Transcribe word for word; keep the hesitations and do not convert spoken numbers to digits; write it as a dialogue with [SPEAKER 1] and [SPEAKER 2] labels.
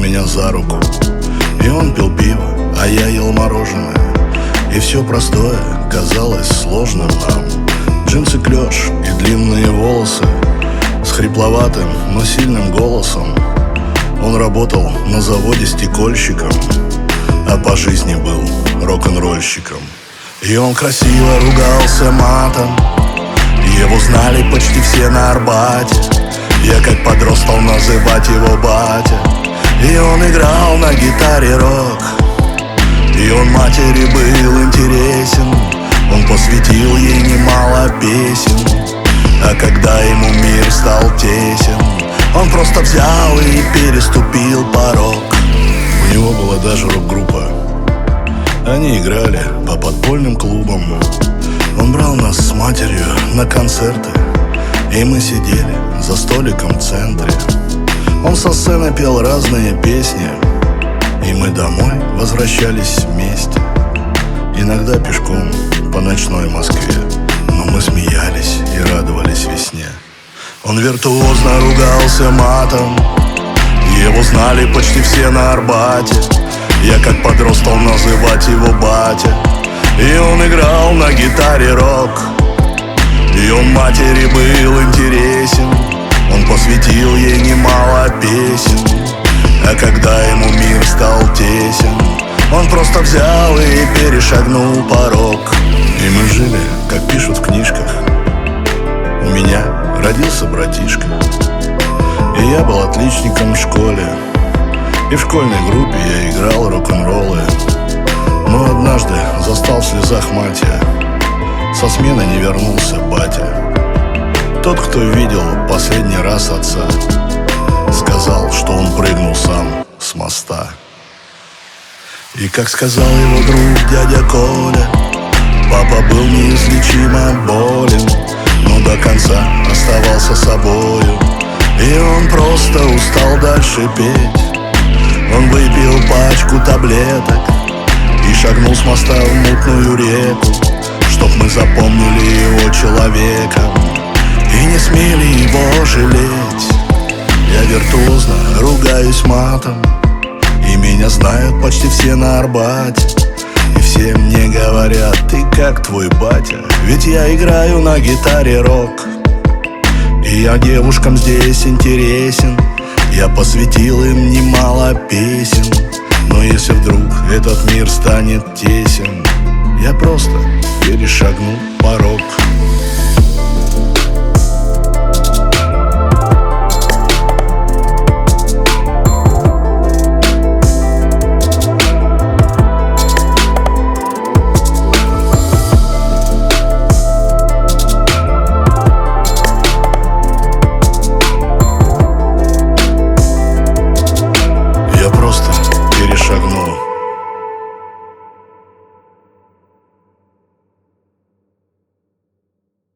[SPEAKER 1] меня за руку, и он пил пиво, а я ел мороженое. И все простое казалось сложным нам. Джинсы клеш и длинные волосы, с хрипловатым, но сильным голосом. Он работал на заводе стекольщиком, а по жизни был рок-н-ролльщиком. И он красиво ругался матом, его знали почти все на Арбате. Я как подрос стал называть его батя. И он играл на гитаре рок, и он матери был интересен. Он посвятил ей немало песен, а когда ему мир стал тесен, он просто взял и переступил порог. У него была даже рок-группа, они играли по подпольным клубам. Он брал нас с матерью на концерты, и мы сидели за столиком в центре. Он со сцены пел разные песни, и мы домой возвращались вместе. Иногда пешком по ночной Москве, но мы смеялись и радовались весне. Он виртуозно ругался матом, его знали почти все на Арбате. Я как подрос стал называть его батя. И он играл на гитаре рок, и он матери был интересен. Он посвятил ей немало песен, а когда ему мир стал тесен, он просто взял и перешагнул порог. И мы жили, как пишут в книжках. У меня родился братишка, и я был отличником в школе. И в школьной группе я играл рок-н-роллы. Но однажды застал в слезах мать я. Со смены не вернулся батя. Тот, кто видел последний раз отца, сказал, что он прыгнул сам с моста. И как сказал его друг дядя Коля, папа был неизлечимо болен, но до конца оставался собою. И он просто устал дальше петь. Он выпил пачку таблеток и шагнул с моста в мутную реку, чтоб мы запомнили его человеком и не смели его жалеть. Я виртуозно ругаюсь матом, и меня знают почти все на Арбате. И все мне говорят: ты как твой батя, ведь я играю на гитаре рок. И я девушкам здесь интересен, я посвятил им немало песен. Но если вдруг этот мир станет тесен, я просто перешагну порог.